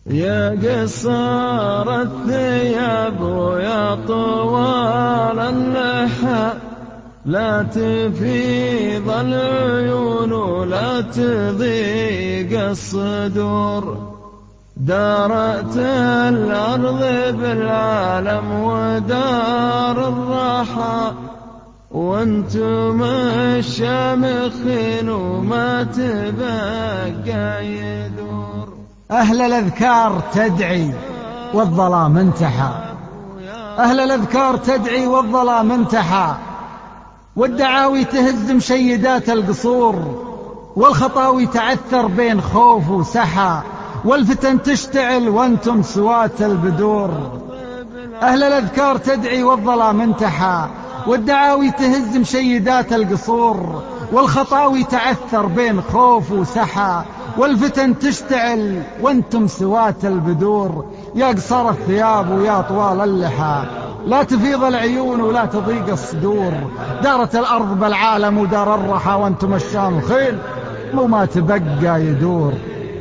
يا قصار الثياب ويا طوال اللحى، لا تفيض العيون ولا تضيق الصدور. دارت الأرض بالعالم ودار الراحة، وانتم الشامخين وما تبقى يدور. أهل الأذكار تدعي والظلام انتحى، أهل الأذكار تدعي والظلام انتحى، والدعاوي تهز مشيدات القصور، والخطاوي تعثر بين خوف وسحى، والفتن تشتعل وانتم سوات البدور. أهل الأذكار تدعي والظلام انتحى، والدعاوي تهز مشيدات القصور، والخطاوي تعثر بين خوف وسحى، والفتن تشتعل وانتم سوات البدور. يا قصار الثياب ويا طوال اللحى، لا تفيض العيون ولا تضيق الصدور. دارت الأرض بالعالم ودار الرحى، وانتم الشامخين وما تبقى يدور.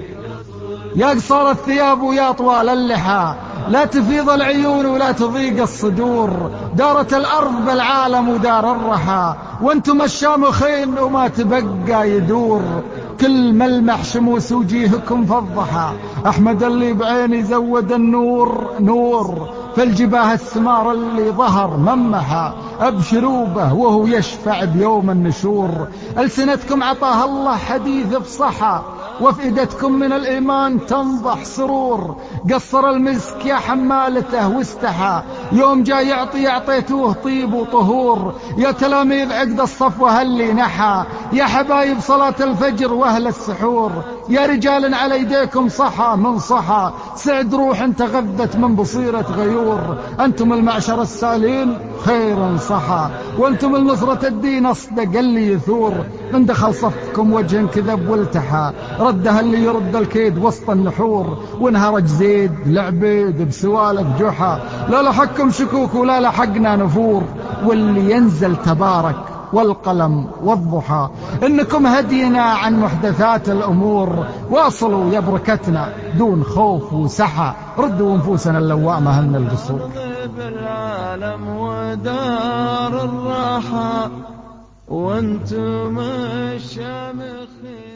يا قصار الثياب ويا طوال اللحى، لا تفيض العيون ولا تضيق الصدور. دارت الأرض بالعالم ودار الرحى، وانتم الشامخين وما تبقى يدور. كل ملمح شموس وجيهكم في الضحى، أحمد اللي بعيني زود النور نور. في الجباه السمار اللي ظهر ممحى، أبشروا به وهو يشفع بيوم النشور. ألسنتكم عطاها الله حديث بصحى، وفئدتكم من الإيمان تنضح سرور. قصر المسك يا حمالته واستحى، يوم جاء يعطي أعطيتوه طيب وطهور. يا تلاميذ عقد الصفوة اللي نحى، يا حبايب صلاة الفجر وأهل السحور. يا رجال على يديكم صحى من صحى، سعد روح تغذت من بصيرة غيور. أنتم المعشر السالين خير صحى، وأنتم النصرة الدين أصدق اللي يثور. من دخل صفكم وجه كذب والتحى، ردها اللي يرد الكيد وسط النحور. وانهرج زيد لعبيد بسوالف جحا، لا لحقكم شكوك ولا لحقنا نفور. واللي ينزل تبارك والقلم والضحى، إنكم هدينا عن محدثات الأمور. واصلوا يا بركتنا دون خوف وسحى، ردوا نفوسنا اللوامة من القصور. بالعالم ودار الراحة، وانتم الشامخين